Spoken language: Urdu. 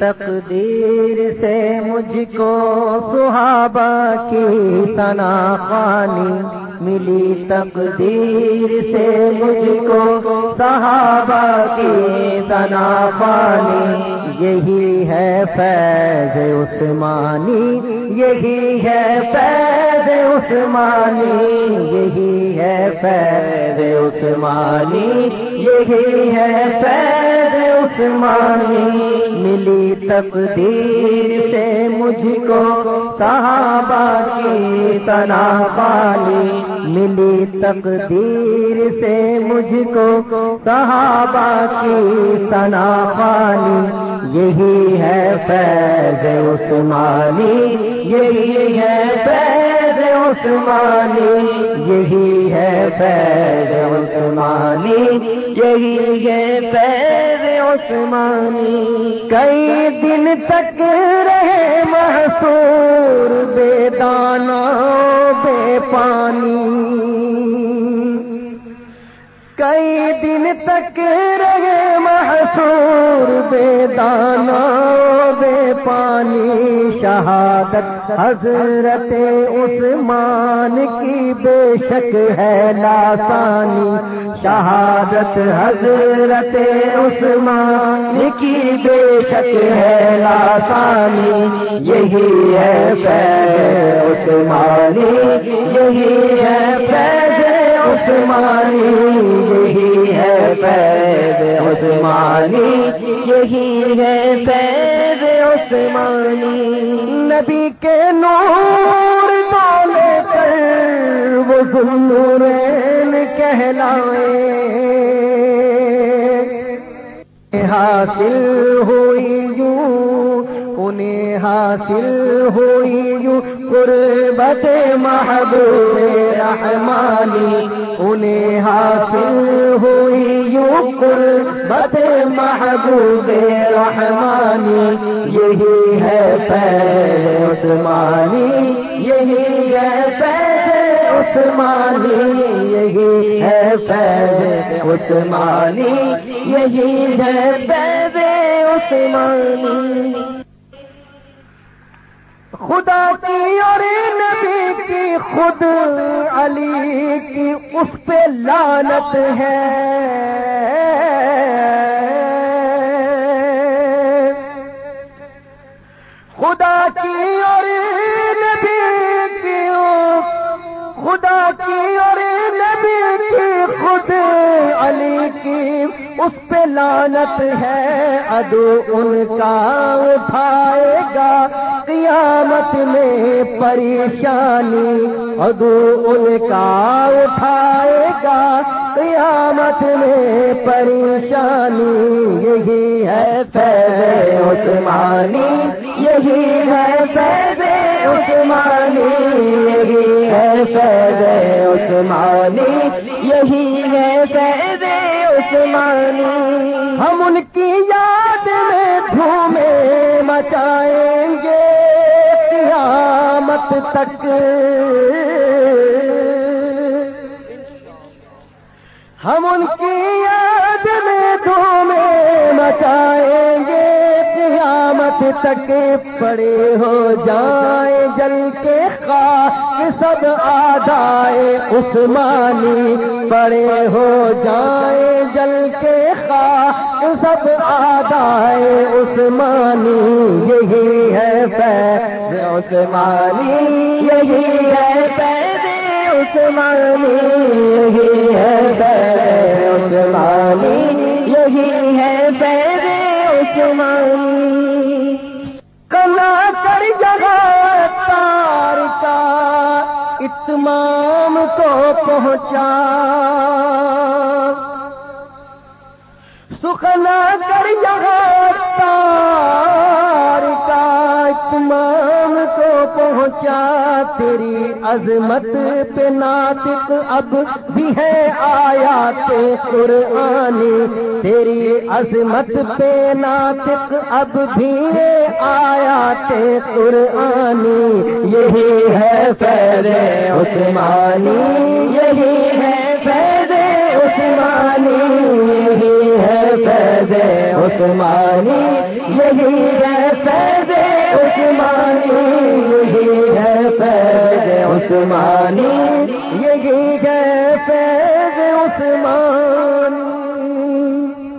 تقدیر سے مجھ کو صحابہ کی ثنا خوانی، ملی تقدیر سے مجھ کو صحابہ کی ثنا خوانی، یہی ہے فیض عثمانی، یہی ہے فیض عثمانی، یہی ہے فیض عثمانی، یہی ہے فیض عثمانی، ملی تقدیر سے مجھ کو صحابہ کی ثنا خوانی، ملی تقدیر سے مجھ کو صحابہ کی ثنا خوانی، یہی ہے فیض عثمانی، یہی ہے فیض عثمانی، یہی ہے فیض عثمانی، یہی ہے فیض عثمانی۔ کئی دن تک رہے محصور بے دانہ بے پانی، کئی دن تک رہے محصور بے دانہ بے پانی، شہادت حضرت عثمان کی بے شک ہے لاسانی، شہادت حضرت عثمان کی بے شک ہے لاسانی، یہی ہے فیض عثمانی، یہی ہے فیض عثمانی، یہی ہے فیض عثمانی، یہی ہے فیض عثمانی۔ نبی کے نور کو لے کر وہ ذوالنورین کہلائے، حاصل ہوئی یوں انہیں حاصل ہوئی یوں قربت محبوب رحمانی، انہیں حاصل ہوئی یوں قربت محبوب رحمانی، یہی ہے فیض عثمانی، یہی ہے فیض عثمانی، یہی ہے فیض عثمانی، یہی ہے فیض عثمانی۔ خدا کی اور نبی کی خود علی کی اس پہ لعنت ہے، خدا کی اور نبی کی، خدا کی اور نبی کی خود علی کی اس پہ لعنت ہے، عدو ان کا اٹھائے گا قیامت میں پریشانی، عدو ان کا اٹھائے گا قیامت میں پریشانی، یہی ہے فیض عثمانی، یہی ہے فیض عثمانی، یہی ہے فیض عثمانی، یہی ہے فیض عثمانی۔ ہم ان کی یاد میں دھومیں مچائیں گے قیامت تک، ہم ان کی یاد میں دھومیں مچائیں گے قیامت تک، پڑے ہو جائیں جل کے خاک سب اعدائے عثمانی، پڑے ہو جائیں جل کے خاک سب اعدائے عثمانی، یہی ہے فیض عثمانی، یہی ہے فیض عثمانی، یہی ہے فیض عثمانی، یہی ہے فیض عثمانی۔ کلا کر جگہ تار کا اتمام کو پہنچا، سخنا کر جگہ تار کا اتمام کو پہنچا، تیری عظمت پہ ناطق اب بھی ہے آیات قرآنی، تیری عظمت پہ ناطق اب بھی ہے آیات قرآنی، یہی ہے فیض عثمانی، یہی ہے فیض عثمانی، یہی ہے فیض عثمانی، یہی ہے عثمانی یہی ہے فیض عثمانی یہی ہے فیض عثمانی